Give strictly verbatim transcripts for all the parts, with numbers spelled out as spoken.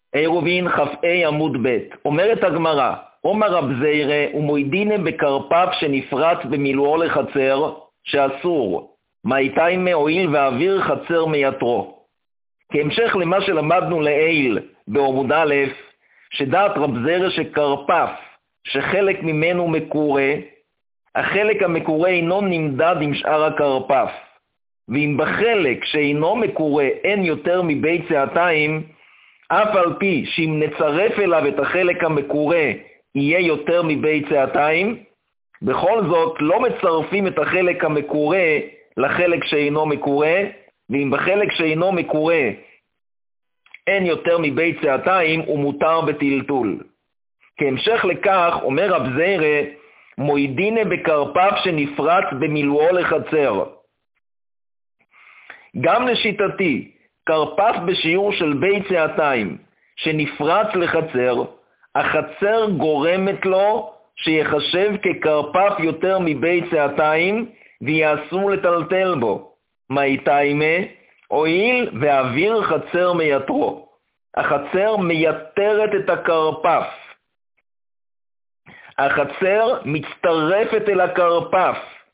עירובין כ"ה עמוד ב'. אומרת הגמרא, אומר רב זיירא ומוידינא בקרפף שנפרץ במילואו לחצר שאסור, מאיתיימא הואיל ואוויר חצר מיתרו. כהמשך למה שלמדנו לעיל בעמוד א', שדעת רב זיירא שקרפף שחלק ממנו מקורה, החלק המקורה אינו נמדד עם שאר הקרפף, ואם בחלק שאינו מקורה אין יותר מבית שעתיים, אף על פי שאם נצרף אליו את החלק המקורה יהיה יותר מבית שעתיים, בכל זאת לא מצרפים את החלק המקורה לחלק שאינו מקורה, ואם בחלק שאינו מקורה אין יותר מבית שעתיים הוא מותר בטלטול. כהמשך לכך אומר רב זיירא, מוידינא בקרפף שנפרץ במילואו לחצר. גם לשיטתי, קרפף בשיעור של בית שעתיים שנפרץ לחצר, החצר גורמת לו שיחשב כקרפף יותר מבית שעתיים ויאסור לטלטל בו. מאיתיימא הואיל ואוויר חצר מיתרו. החצר מייתרת את הקרפף. החצר מצטרפת אל הקרפף.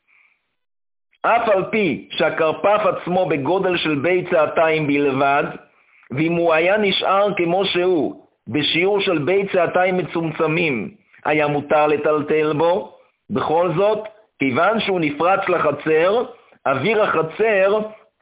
אף על פי שהקרפף עצמו בגודל של בית שעתיים בלבד, ואם הוא היה נשאר כמו שהוא, בשיעור של בית שעתיים מצומצמים, היה מותר לטלטל בו, בכל זאת, כיוון שהוא נפרץ לחצר, אוויר החצר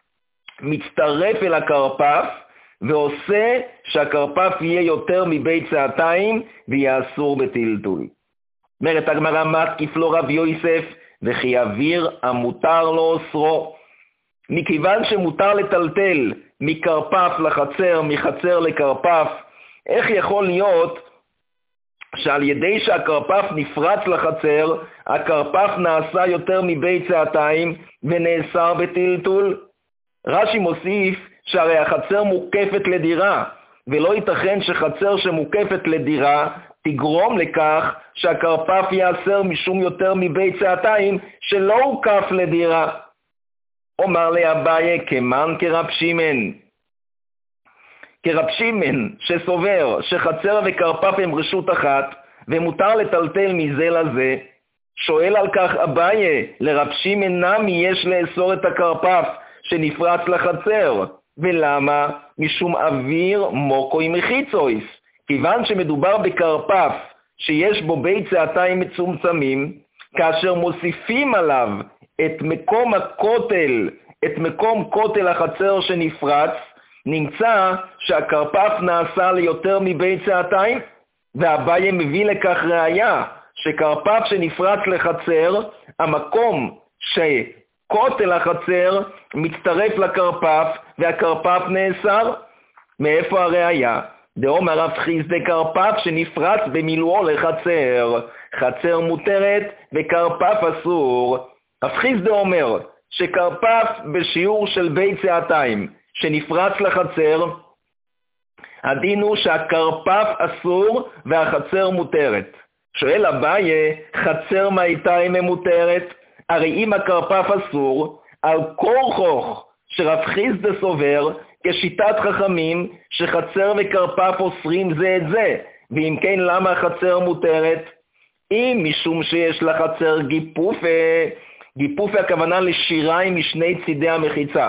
מצטרף אל הקרפף, ועושה שהקרפף יהיה יותר מבית שעתיים, ויהיה אסור בטלטול. אומרת הגמרא, מתקיף לו רב יוסף, וכי אוויר המותר לו אוסרו. מכיוון שמותר לטלטל מקרפף לחצר, מחצר לקרפף, איך יכול להיות שעל ידי שהקרפף נפרץ לחצר, הקרפף נעשה יותר מבית שעתיים ונאסר בטלטול? רש"י מוסיף שהרי החצר מוקפת לדירה, ולא ייתכן שחצר שמוקפת לדירה תגרום לכך שהקרפף יאסר משום יותר מבית שעתיים שלא הוקף לדירה. אומר לאביי, כמן כרב שמעון. כרב שמעון שסובר שחצר וקרפף הם רשות אחת ומותר לטלטל מזה לזה, שואל על כך אביי, לרב שמעון נמי יש לאסור את הקרפף שנפרץ לחצר. ולמה? משום אוויר מוקוי מחיצויס. כיוון שמדובר בקרפף שיש בו בית שעתיים מצומצמים, כאשר מוסיפים עליו את מקום הכותל, את מקום כותל החצר שנפרץ, נמצא שהקרפף נעשה ליותר מבית שעתיים, ואביי מביא לכך ראיה שקרפף שנפרץ לחצר, המקום שכותל החצר מצטרף לקרפף והקרפף נאסר. מאיפה הראיה? דאמר רב חיסדא קרפף שנפרץ במילואו לחצר, חצר מותרת וקרפף אסור. רב חיסדא אומר שקרפף בשיעור של בית שעתיים שנפרץ לחצר, הדין הוא שהקרפף אסור והחצר מותרת. שואל אביי, חצר מאיתיימא מותרת? הרי אם הקרפף אסור, על כורחוך שרב חיסדא סובר כשיטת חכמים שחצר וקרפף אוסרים זה את זה, ואם כן למה החצר מותרת? אם משום שיש לחצר גיפופה, גיפופה הכוונה לשיריים משני צידי המחיצה,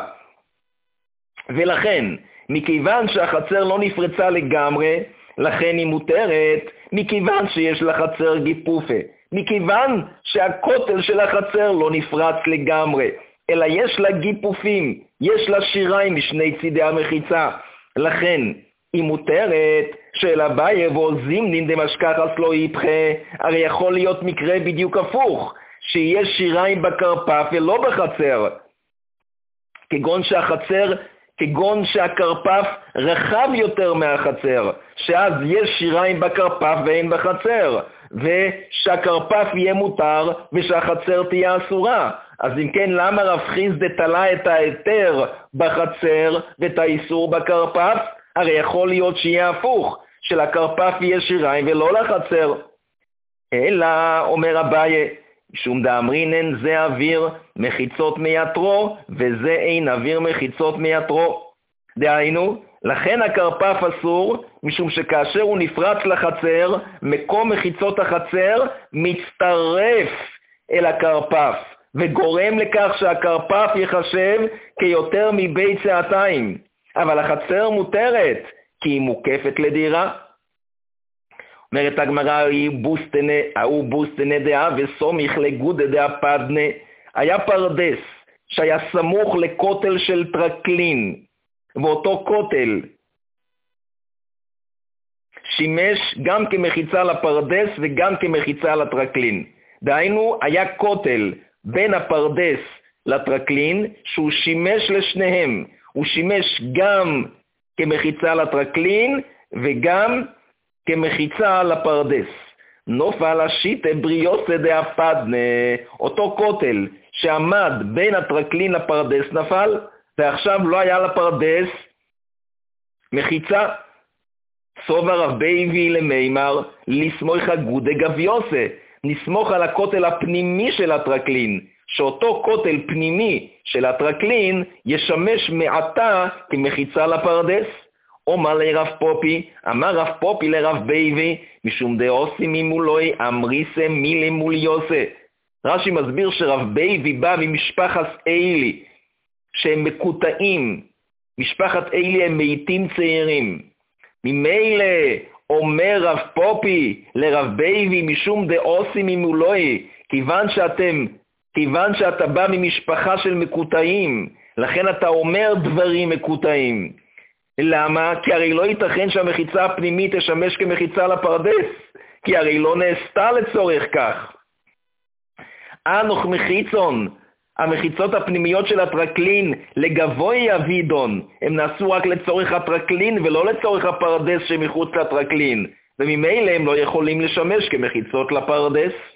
ולכן מכיוון שהחצר לא נפרצה לגמרי, לכן היא מותרת, מכיוון שיש לחצר גיפופה, מכיוון שהכותל של החצר לא נפרץ לגמרי, אלא יש לה גיפופים, יש לה שיריים משני צידי המחיצה, לכן היא מותרת. של אביי ועוזימנין דמשכחס לא יפחה, הרי יכול להיות מקרה בדיוק הפוך, שיש שיריים בקרפף ולא בחצר, כגון שהחצר, כגון שהקרפף רחב יותר מהחצר, שאז יש שיריים בקרפף ואין בחצר, ושהקרפף יהיה מותר ושהחצר תהיה אסורה. אז אם כן, למה רב חיסדא תלה את ההיתר בחצר ואת האיסור בקרפף? הרי יכול להיות שיהיה הפוך, שלקרפף יהיה שיריים ולא לחצר. אלא, אומר אביי, משום דאמרינן זה אוויר מחיצות מיתרו, וזה אין אוויר מחיצות מיתרו. דהיינו, לכן הקרפף אסור, משום שכאשר הוא נפרץ לחצר, מקום מחיצות החצר מצטרף אל הקרפף, וגורם לכך שהקרפף יחשב כיותר מבית שעתיים. אבל החצר מותרת, כי היא מוקפת לדירה. אומרת הגמרא, הוא בוסטנה דעה וסומיך לגודה דעה פדנה. היה פרדס שהיה סמוך לכותל של טרקלין, ואותו כותל שימש גם כמחיצה לפרדס וגם כמחיצה לטרקלין. דהיינו, היה כותל בין הפרדס לטרקלין שהוא שימש לשניהם. הוא שימש גם כמחיצה לטרקלין וגם כמחיצה לפרדס. נופל השיטה בריוסה דאפדנה, אותו כותל שעמד בין הטרקלין לפרדס נפל, ועכשיו לא היה לפרדס מחיצה. סובר רב בייבי למימר, לסמוך הגודה גביוסה, נסמוך על הכותל הפנימי של הטרקלין, שאותו כותל פנימי של הטרקלין ישמש מעתה כמחיצה לפרדס. אומר לרב פופי, אמר רב פופי לרב בייבי, משום דאוסי ממולוי אמריסה מילי מול יוסה. רש"י מסביר שרב בייבי בא ממשפחת אילי, שהם מקוטעים. משפחת אילי הם מתים צעירים. ממילא אומר רב פופי לרב בייבי, משום דאוסי ממולוי, כיוון שאתם, כיוון שאתה בא ממשפחה של מקוטעים, לכן אתה אומר דברים מקוטעים. למה? כי הרי לא ייתכן שהמחיצה הפנימית תשמש כמחיצה לפרדס, כי הרי לא נעשתה לצורך כך. אנוך מחיצון, המחיצות הפנימיות של הטרקלין לגבוי אבידון, הם נעשו רק לצורך הטרקלין ולא לצורך הפרדס שמחוץ לטרקלין, וממילא הם לא יכולים לשמש כמחיצות לפרדס.